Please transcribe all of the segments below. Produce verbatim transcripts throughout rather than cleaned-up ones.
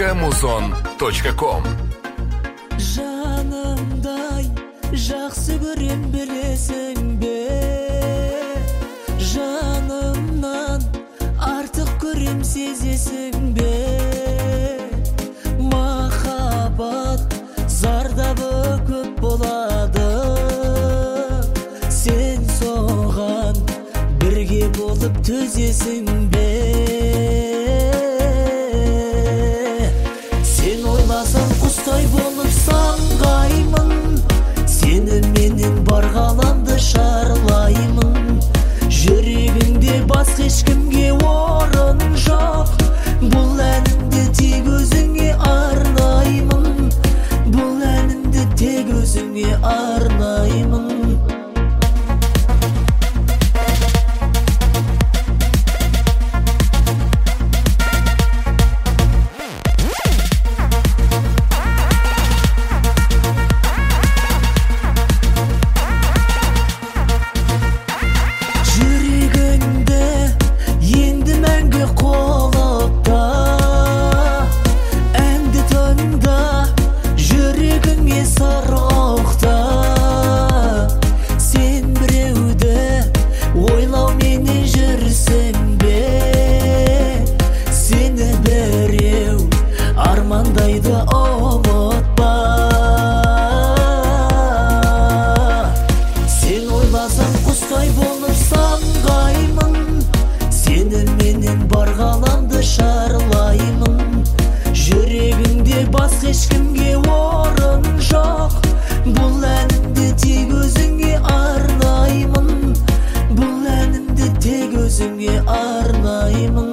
точка музон точка ком. Жанымдай жақсы көрем білесің бе, жанымнан артық көрем сезесің бе. Махаббат зардабы көп болады, сен соған бірге болып төзесің бе. Сен ойласаң құстай болып самғаймын, сені менен бар ғаламды шарлаймын. Жүрегіңде басқа ешкімге орын жоқ, бұл әнімді тек өзіңе арнаймын, бұл әнімді тек өзіңе арнаймын. Армандайды ұмытпа. Сен ойласаң құстай болып самғаймын, сені менен бар ғаламды шарлаймын. Жүрегіңде басқа ешкімге орын жоқ, бұл әнімді тек өзіңе арнаймын, бұл әнімді тек өзіңе арнаймын.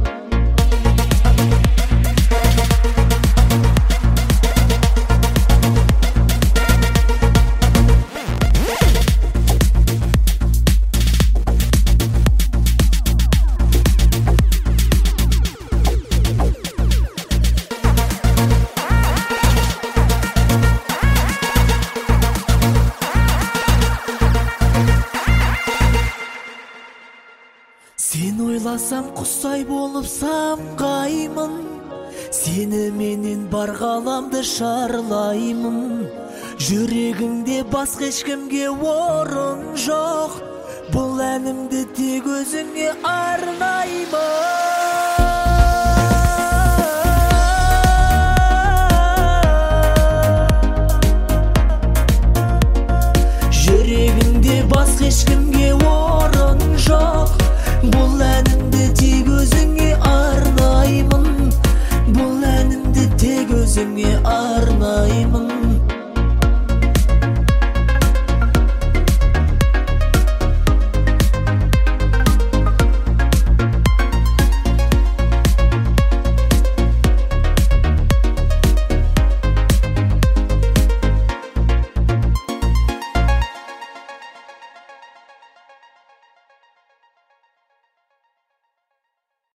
Сен ойласам құстай болып самғаймын, сені менен бар ғаламды шарлаймын. Жүрегіңде басқа ешкімге орын жоқ, бұл әнімді тек өзіңе арнаймын.